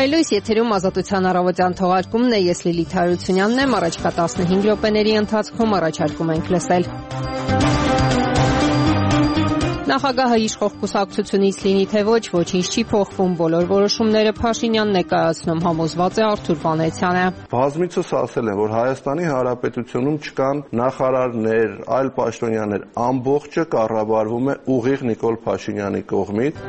Հայլույս եթերում ազատության առավոտյան թողարկումն է, ես Լիլիթ Հարությունյանն եմ, առաջկա 15 րոպեների ընթացքում առաջարկում ենք լսել։ Նախագահը իշխող կուսակցությունից լինի թե ոչ, ոչինչ չի փոխվում, բոլոր որոշումները Փաշինյանն է կայացնում, համոզված է Արթուր Վանեցյանը։ Բազմիցս ասել են, որ Հայաստանի Հանրապետությունում չկան նախարարներ, այլ պաշտոնյաներ, ամբողջը կառավարվում է ուղիղ Նիկոլ Փաշինյանի կողմից։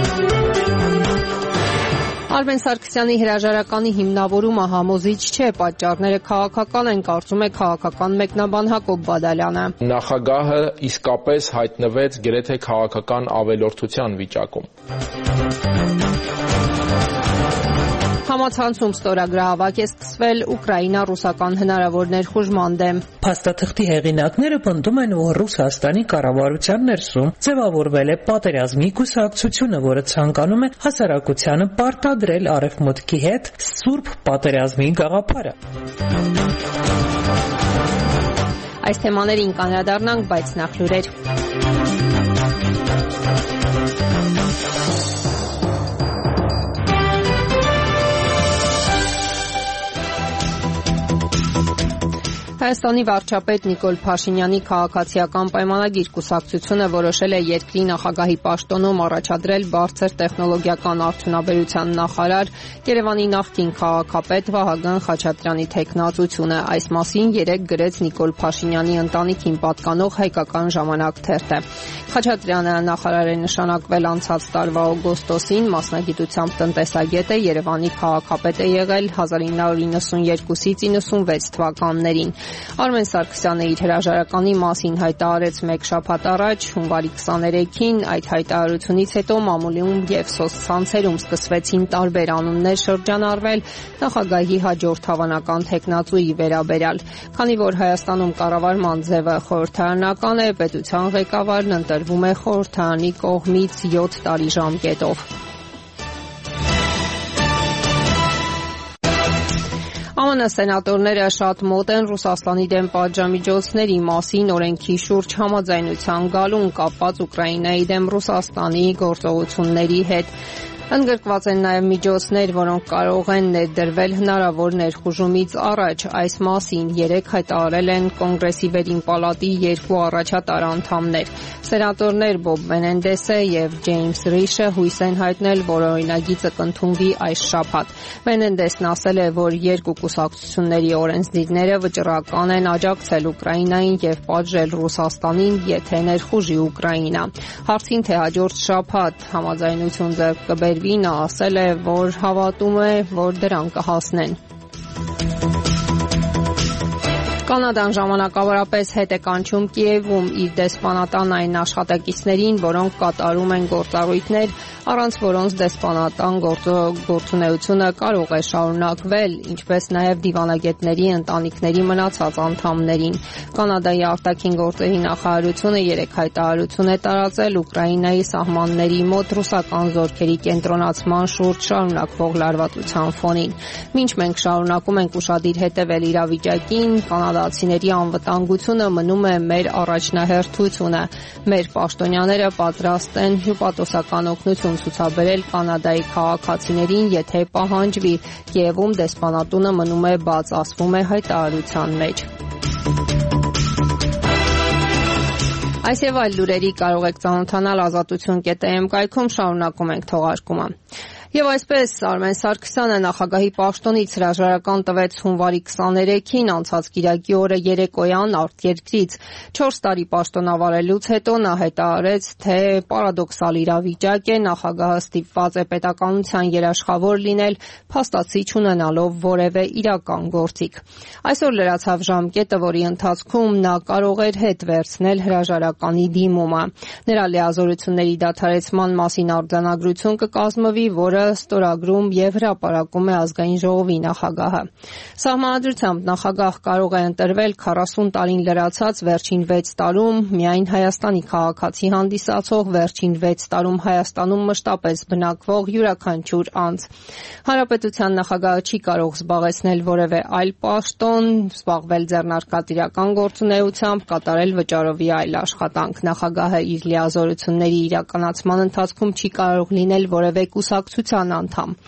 Արմեն Սարգսյանի հրաժարականի հիմնավորումը համոզիչ չէ, պատճառները քաղաքական են, կարծում է քաղաքական մեկնաբան Հակոբ Բադալյանը։ Նախագահը իսկապես հայտնվեց գրեթե քաղաքական ավելորդության վիճակում։ Համացանցում ստորագրահավաք է սկսվել Ուկրաինա-ռուսական հնարավոր ներխուժման դեմ։ Փաստաթղթի հեղինակները պնդում են, որ Ռուսաստանի կառավարության ներսում ձևավորվել է պատերազմի կուսակցությունը, որը ցանկանում է հասարակությանը պարտադրել արևմուտքի հետ սուրբ պատերազմի գաղափարը։ Այս թեմաներին կանդրադառնանք, բայց նախ լուրեր։ Հայաստանի վարչապետ Նիկոլ Փաշինյանի քաղաքացիական պայմանագիր կուսակցությունը որոշել է երկրի նախագահի պաշտոնում առաջադրել բարձր տեխնոլոգիական արդյունաբերության նախարար Երևանի նախկին քաղաքապետ Վահագն Խաչատրյանի թեկնածությունը։ Այս մասին երեկ գրեց Նիկոլ Փաշինյանի ընտանիքին պատկանող Հայկական ժամանակ թերթը։ Խաչատրյանը նախարար է նշանակվել անցած տարվա օգոստոսին, մասնագիտությամբ տնտեսագետ է, Երևանի քաղաքապետ է եղել 1992-ից 96 թվականներին։ Արմեն Սարգսյանը իր հրաժարականի մասին հայտարարեց մեկ շաբաթ առաջ, հունվարի 23-ին, այդ հայտարարությունից հետո մամուլում եւ սոցցանցերում սկսվեցին տարբեր անուններ շրջանառվել նախագահի հաջորդ հավանական թեկնածուի վերաբերյալ։ Քանի որ Հայաստանում կառավարման ձևը խորհրդարանական է, պետության ղեկավարն ընտրվում է խորհրդարանի կողմից 7 տարի ժամկետով։ ԱՄՆ սենատորները շատ մոտ են Ռուսաստանի դեմ պատժամիջոցների մասին օրենքի շուրջ համաձայնության գալուն կապված Ուկրաինայի դեմ Ռուսաստանի գործողությունների հետ։ Ընդգրկված են նաև միջոցներ, որոնք կարող են ներդրվել հնարավոր ներխուժումից առաջ։ Այս մասին երեկ հայտարարել են Կոնգրեսի վերին պալատի երկու առաջատար անդամներ։ Սենատորներ Բոբ Մենենդեսը եւ Ջեյմս Ռիշը հույս են հայտնել, որ օրինագիծը կընդունվի այս շաբաթ։ Մենենդեսն ասել է, որ երկու կուսակցությունների օրենսդիրները վճռական են աջակցել Ուկրաինային եւ պատժել Ռուսաստանին, եթե ներխուժի Ուկրաինա։ Հարցին թե հաջորդ շաբաթ համաձայնություն ձեռք կբերվի, նա ասել է, որ հավատում է, որ դրան կհասնեն։ Կանադան ժամանակավորապես հետ է կանչում Կիևում իր դեսպանատան այն աշխատակիցներին, որոնք կատարում են գործառույթներ, առանց որոնց դեսպանատան գործունեությունը կարող է շարունակվել, ինչպես նաև դիվանագետների ընտանիքների մնացած անդամներին։ Կանադայի արտաքին գործերի նախարարությունը երեկ հայտարարություն է տարածել Ուկրաինայի սահմանների մոտ ռուսական զորքերի կենտրոնացման շուրջ շարունակվող լարվածության ֆոնին։ Մինչ մենք շարունակում ենք ուշադիր հետևել իրավիճակին, կանադացիների անվտանգությունը մնում է մեր առաջնահերթությունը։ Մեր պաշտոնյաները պատրաստ են հյուպատոսական օգնություն ցուցաբերել Կանադայի քաղաքացիներին, եթե պահանջվի։ Կիևում դեսպանատունը մնում է բաց, ասվում է հայտարարության մեջ։ Այս եւ այլ լուրերի կարող եք ծանոթանալ azatutun.am կայքում, շարունակում ենք թողարկումը։ Եվ այսպես Արմեն Սարգսյանը նախագահի պաշտոնից հրաժարական տվեց հունվարի 23-ին, անցած կիրակի օրը երեկոյան արտերկրից 4 տարի պաշտոնավարելուց հետո նա հայտարարեց, թե պարադոքսալ իրավիճակ է, նախագահը ստիպված է պետականության երաշխավոր լինել, փաստացի չունենալով որևէ իրական գործիք։ Այսօր լրացավ ժամկետը, որի ընթացքում նա կարող էր հետ վերցնել հրաժարականի դիմումը։ Նրա լիազորությունների դադարեցման մասին արձանագրություն կկազմվի, որը ստորագրում եւ հրապարակում է ազգային ժողովի նախագահը։ Սահմանադրությամբ նախագահ կարող է ընտրվել 40 տարին լրացած վերջին 6 տարում միայն Հայաստանի քաղաքացի հանդիսացող, վերջին 6 տարում Հայաստանում մշտապես բնակվող յուրաքանչյուր անձ։ Հանրապետության նախագահը չի կարող զբաղեցնել որևէ այլ պաշտոն, զբաղվել ձեռնարկատիրական գործունեությամբ, կատարել վճարովի այլ աշխատանք։ Նախագահը իր լիազորությունների իրականացման ընթացքում չի կարող լինել որևէ կուսակցության անդամ։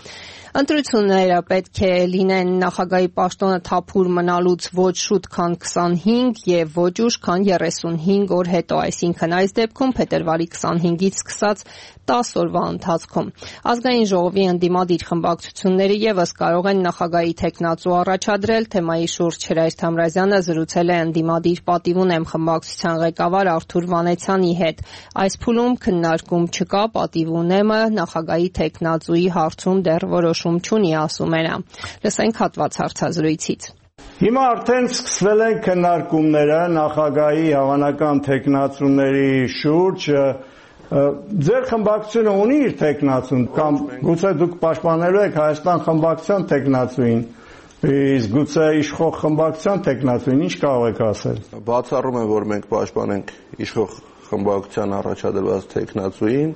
Ընտրությունները պետք է լինեն նախագահի պաշտոնը թափուր մնալուց ոչ շուտ քան 25 եւ ոչ ուշ քան 35 օր հետո, այսինքն այս դեպքում փետրվարի 25-ից սկսած 10 օրվա ընթացքում։ Ազգային ժողովի ընդդիմադիր խմբակցությունները եւս կարող են նախագահի թեկնածու առաջադրել, թեմայի շուրջ Հրայր Թամրազյանը զրուցել է ընդդիմադիր պատիվ ունեմ խմբակցության ղեկավար Արթուր Վանեցյանի հետ։ Այս փուլում քննարկում չկա, պատիվ ունեմը նախագահի թեկնածուի հարցում դեռ որոշում չունի, ասում է նա։ Լսենք հատված հարցազրույցից։ Հիմա արդեն սկսվել են քննարկումները նախագահի հավանական թեկնածուների շուրջ։ Ձեր խմբակցությունը ունի իր թեկնածուն կամ գուցե դուք պաշտպանելու եք Հայաստան խմբակցության թեկնածուին, իսկ գուցե իշխող խմբակցության թեկնածուին, ինչ կարող եք ասել։ Բացառում եմ, որ մենք պաշտպանենք իշխող խմբակցության առաջադրված թեկնածուին,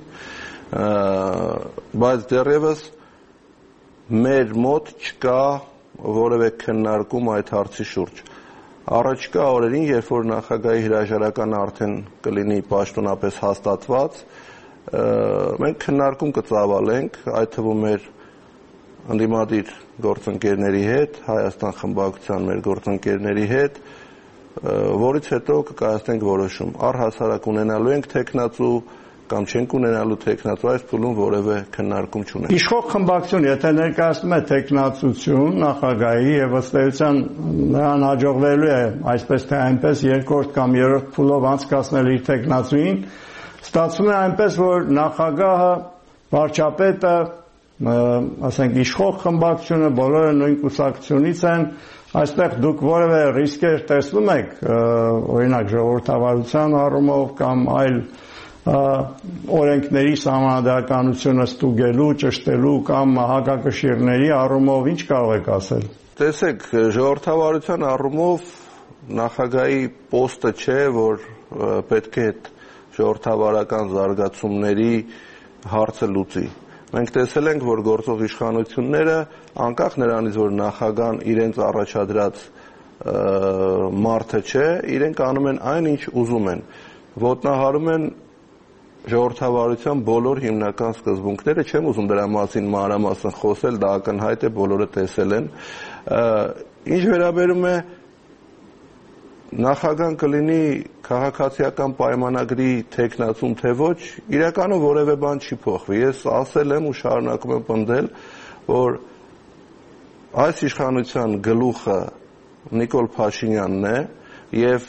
բայց դեռևս մեր մոտ չկա որևէ քննարկում այդ հարցի շուրջ։ Առաջիկա օրերին, երբ որ նախագահի հրաժարականը արդեն կլինի պաշտոնապես հաստատված, մենք քննարկում կծավալենք, այդ թվում մեր ընդդիմադիր գործընկերների հետ, Հայաստան խմբակցության մեր գործընկերների հետ, որից հետո կկայացնենք որոշում։ Առհասարակ ունենալու ենք թեկնածու կամ չենք ունենալու թեկնածու, այս փուլում որևէ քննարկում չունենք։ Իշխող խմբակցություն, եթե ներկայացնում է թեկնածություն նախագահի եւ ըստ էության նրան հաջողվելու է այսպես թե այնպես երկրորդ կամ երրորդ փուլով անցկացնել իր թեկնածուին, ստացվում է այնպես, որ նախագահը, վարչապետը, ասենք իշխող խմբակցությունը բոլորը նույն կուսակցությունից են, այստեղ դուք որևէ ռիսկեր տեսնում եք, օրինակ ժողովրդավարության առումով կամ այլ օրենքների սահմանադրականությունը ստուգելու, ճշտելու կամ հակակշիռների առումով ինչ կարող եք ասել։ Տեսեք, ժողովրդավարության առումով նախագահի պոստը չէ, որ պետք է ժողովրդավարական զարգացումների հարցը լուծի։ Մենք տեսել ենք, որ գործող իշխանությունները, անկախ նրանից, որ նախագահան իրենց առաջադրած մարդը չէ, իրենք անում են այն, ինչ ուզում են, ոտնահարում են ժողովրդավարության բոլոր հիմնական սկզբունքները, չեմ ուզում դրա մասին մանրամասն խոսել, դա ակնհայտ է, բոլորը տեսել են։ Ինչ վերաբերում է նախագահան կլինի քաղաքացիական պայմանագրի թեկնածուն թե ոչ, իրականում որևէ բան չի փոխվի։ Ես ասել եմ ու շարունակում եմ պնդել, որ այս իշխանության գլուխը Նիկոլ Փաշինյանն է եւ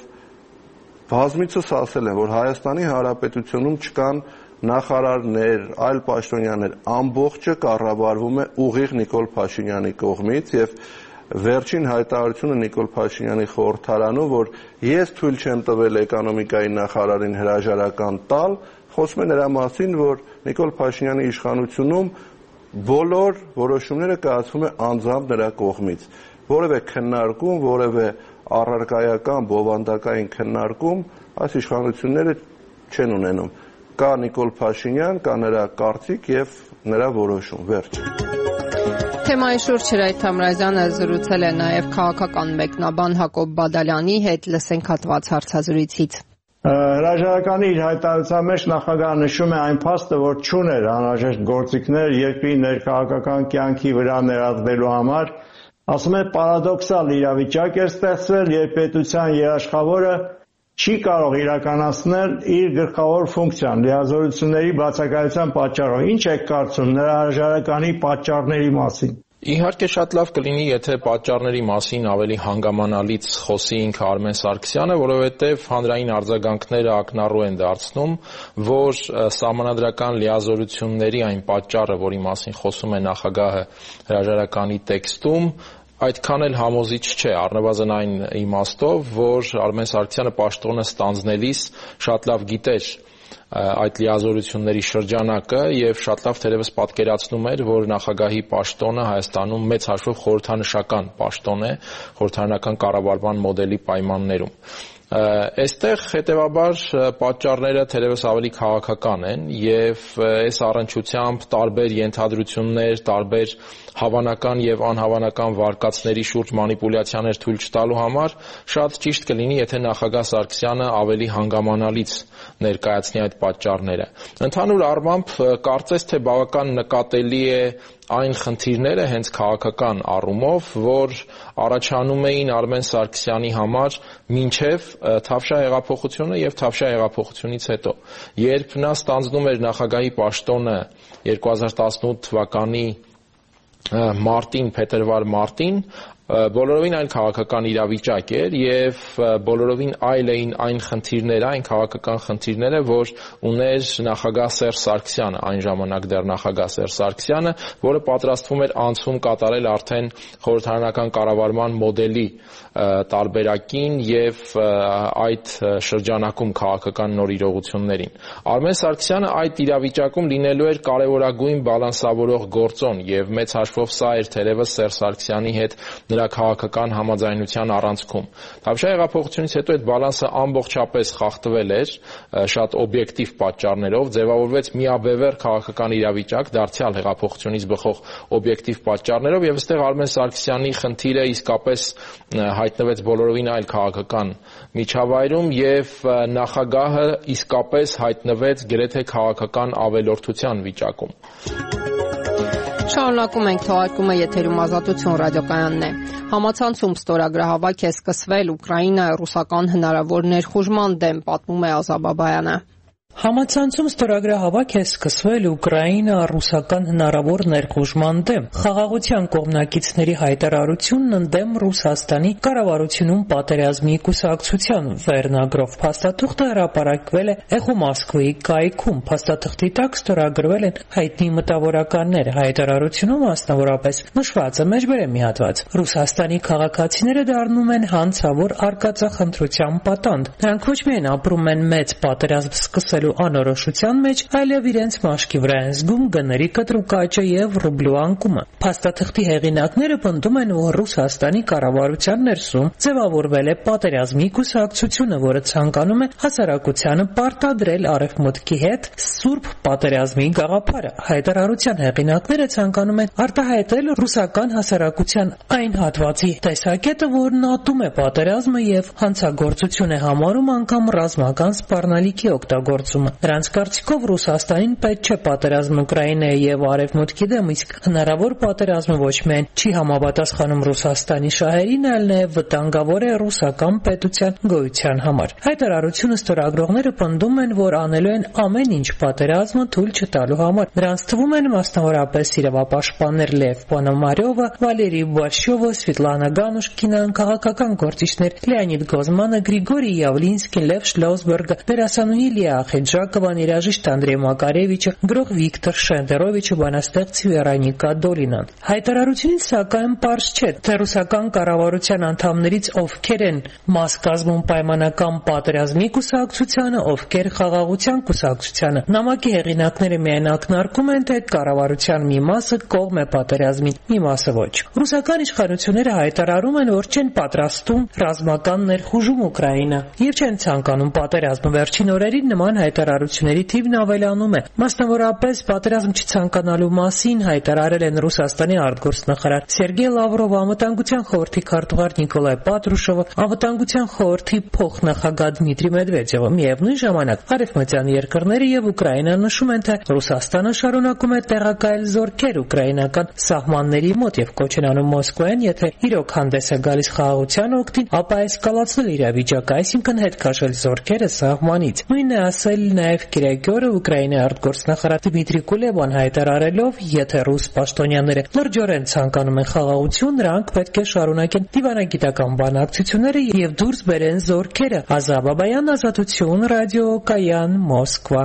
բազմիցս ասել եմ, որ Հայաստանի Հանրապետությունում չկան նախարարներ, այլ պաշտոնյաներ, ամբողջը կառավարվում է ուղիղ Նիկոլ Փաշինյանի կողմից եւ վերջին հայտարարությունը Նիկոլ Փաշինյանի խորհրդարանում, որ ես թույլ չեմ տվել էկոնոմիկայի նախարարին հրաժարական տալ, խոսում է նրա մասին, որ Նիկոլ Փաշինյանի իշխանությունում բոլոր որոշումները կայացվում է անձամբ նրա կողմից։ Որևէ քննարկում, որևէ առարկայական, բովանդակային քննարկում այս իշխանությունները չեն ունենում։ Կա Նիկոլ Փաշինյան, կա նրա կարծիք եւ նրա որոշում, վերջ։ Թեմայի շուրջ Հրայր Թամրազյանը զրուցել է նաև քաղաքական մեկնաբան Հակոբ Բադալյանի հետ, լսենք հատված հարցազրույցից։ Հրաժարականի իր հայտարարության մեջ նախագահը նշում է այն փաստը, որ չուներ անհրաժեշտ գործիքներ երկրի ներքաղաքական կյանքի վրա ներառվելու համար, ասում է պարադոքսալ իրավիճակ էր ստեղծվել, երբ պետության երաշխավորը չի կարող իրականացնել իր գլխավոր ֆունկցիան լիազորությունների բացակայության պատճառով։ Ինչ եք կարծում նրա հրաժարականի պատճառների մասին։ Իհարկե շատ լավ կլինի, եթե պատճառների մասին ավելի հանգամանալից խոսի ինքը Արմեն Սարգսյանը, որովհետև հանրային արձագանքները ակնառու են դարձնում, որ սահմանադրական լիազորությունների այն պատճառը, որի մասին խոսում է նախագահը հրաժարականի տեքստում, այդքան էլ համոզիչ չէ, առնվազն այն իմաստով, որ Արմեն Սարգսյանը պաշտոնը ստանձնելիս շատ լավ գիտեր այդ լիազորությունների շրջանակը եւ շատ լավ թերևս պատկերացնում էր, որ նախագահի պաշտոնը Հայաստանում մեծ հաշվով խորհրդանշական պաշտոն է, խորհրդարանական կառավարման մոդելի պայմաններում։ Այստեղ հետևաբար պատճառները թերևս ավելի քաղաքական են եւ այս առնչությամբ տարբեր ենթադրություններ, տարբեր հավանական եւ անհավանական վարկածների շուրջ մանիպուլյացիաներ թույլ չտալու համար շատ ճիշտ կլինի, եթե նախագահ Սարգսյանը ավելի հանգամանալից ներկայացնի այդ պատճառները։ Ընդհանուր առմամբ կարծես թե բավական նկատելի է այն խնդիրները հենց քաղաքական առումով, որ առաջանում էին Արմեն Սարգսյանի համար մինչև Թավշյա հեղափոխությունը եւ Թավշյա հեղափոխությունից հետո, երբ նա ստանձնում էր նախագահի պաշտոնը 2018 թվականի փետրվար-մարտին, բոլորովին այլ քաղաքական իրավիճակ էր եւ բոլորովին այլ էին այն խնդիրները, այն քաղաքական խնդիրները, որ ուներ նախագահ Սերժ Սարգսյանը, այն ժամանակ դեռ նախագահ Սերժ Սարգսյանը, որը պատրաստվում էր անցում կատարել արդեն խորհրդարանական կառավարման մոդելի տարբերակին եւ այդ շրջանակում քաղաքական նոր իրողություններին։ Արմեն Սարգսյանը այդ իրավիճակում լինելու էր կարևորագույն բալանսավորող գործոն եւ մեծ հաշվով սա էր թերևս Սերժ Սարգսյանի հետ նրա քաղաքական համաձայնության առանցքում։ Թավշյա հեղափոխությունից հետո այդ բալանսը ամբողջապես խախտվել էր շատ օբյեկտիվ պատճառներով, ձևավորվեց միաբևեռ քաղաքական իրավիճակ դարձյալ հեղափոխությունից բխող օբյեկտիվ պատճառներով եւ այստեղ Արմեն Սարգսյանի խնդիրը իսկապես հայտնվեց բոլորովին այլ քաղաքական միջավայրում եւ նախագահը իսկապես հայտնվեց գրեթե քաղաքական ավելորդության վիճակում։ Շարունակում ենք թողարկումը եթերում Ազատություն ռադիոկայանն է։ Համացանցում ստորագրահավաք է սկսվել Ուկրաինայի ռուսական հնարավոր ներխուժման դեմ, պատմում է Ազա Բաբայանը։ Համացանցում ստորագրահավաք է սկսվել Ուկրաինա-ռուսական հնարավոր ներխուժման դեմ։ Խաղաղության կողմնակիցների հայտարարությունն ընդդեմ Ռուսաստանի կառավարությունում պատերազմի կուսակցության վերնագրով փաստաթուղթը հրապարակվել է Էխո Մոսկվայի կայքում։ Փաստաթղթի տակ ստորագրվել են հայտնի մտավորականներ։ Հայտարարությունում մասնավորապես նշված է մեջբերեմ մի հատված. Ռուսաստանի քաղաքացիները դառնում են հանցավոր արկածախնդրության պատանդ։ Նրանք ոչ միայն ապրում են մեծ պատերազմ սկսելու անորոշության մեջ, այլև իրենց մաշկի վրա են զգում գների կտրուկ աճը եւ ռուբլու անկումը։ Փաստաթղթի հեղինակները պնդում են, որ Ռուսաստանի կառավարության ներսում ձևավորվել է պատերազմի կուսակցությունը, որը ցանկանում է հասարակությանը պարտադրել արևմուտքի հետ սուրբ պատերազմի գաղափարը։ Հայտարարության հեղինակները ցանկանում են արտահայտել ռուսական հասարակության այն հատվածի տեսակետը, որն ատում է պատերազմը եւ հանցագործություն է համարում անգամ ռազմական սպառնալիքի օգտագործումը։ Նրանց կարծիքով Ռուսաստանին պետք չէ պատերազմ Ուկրաինայի եւ Արևմուտքի դեմ, իսկ հնարավոր պատերազմը ոչ միայն չի համապատասխանում Ռուսաստանի շահերին, այլ նաեւ վտանգավոր է ռուսական պետության գոյության համար։ Հայտարարությունը ստորագրողները պնդում են, որ անելու են ամեն ինչ պատերազմը թույլ չտալու համար։ Նրանց թվում են մասնավորապես իրավապաշտպաններ Լև Պոնոմարյովը, Վալերի Բորշովը, Սվետլանա Գանուշկինան, քաղաքական գործիչներ Լեոնիդ Գոզմանը, Գրիգորի Յավլինսկին, Լև Շլոսբերգը, դերասանուհի Լիա Խեջակովան, երաժիշտ Անդրեյ Մակարևիչը, գրող Վիկտոր Շենդերովիչը, բանաստեղծ Վերոնիկա Դոլինան։ Հայտարարությունից սակայն պարզ չէ, թե ռուսական կառավարության անդամներից ովքեր են մաս կազմում պայմանական պատերազմի կուսակցությանը, ովքեր խաղաղության կուսակցությանը։ Նամակի հեղինակները միայն ակնարկում են, թե կառավարության մի մասը կողմ է պատերազմին, մի մասը ոչ։ Ռուսական իշխանությունները հայտարարում են, որ չեն պատրաստում ռազմական ներխուժում Ուկրաինա եւ չեն ցանկանում պատերազմը։ Վերջին օրերին նման հայտարարությունների թիվն ավելանում է։ Մասնավորապես պատերազմ չցանկանալու մասին հայտարարել են Ռուսաստանի արտգործնախարար Սերգեյ Լավրովը, Անվտանգության խորհրդի քարտուղար Նիկոլայ Պատրուշովը, Անվտանգության խորհրդի փոխնախագահ Դմիտրի Մեդվեդևը։ Միևնույն ժամանակ արևմտյան երկրները եւ Ուկրաինան նշում են, թե Ռուսաստանը շարունակում է տեղակայել զորքեր ուկրաինական սահմանների մոտ եւ կոչ են անում Մոսկվային, եթե իրոք հանդես է գալիս խաղաղության օգտին, ապա էսկալացնել իրավիճակը, այսինքն հետ քաշել զորքերը սահմանից։ Նույնն է ասել նաեւ կիրակի օրը Ուկրաինայի արտգործնախարար Դմիտրի Կուլեբան, հայտարարելով, եթե ռուս պաշտոնյաները լրջորեն ցանկանում են խաղաղություն, նրանք պետք է շարունակեն դիվանագիտական բանակցությունները եւ դուրս բերեն զորքերը։ Ազա Բաբայան, Ազատություն ռադիոկայան, Մոսկվա։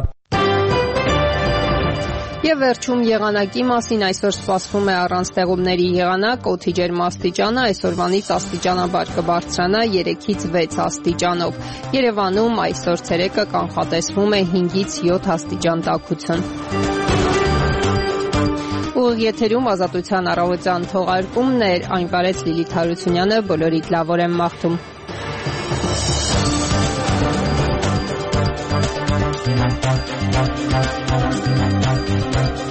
Եվ վերջում եղանակի մասին այսօր սպասվում է առանց տեղումների եղանակ, օդի ջերմաստիճանը այսօրվանից աստիճանաբար կբարձրանա 3-ից 6 աստիճանով։ Երևանում այսօր ցերեկը կանխատեսվում է 5-ից 7 աստիճան տաքություն։ Ուղիղ եթերում Ազատության առավոտյան թողարկումներ, այն վարեց Լիլիթ Հարությունյանը, բոլորիդ լավ օր եմ մաղթում։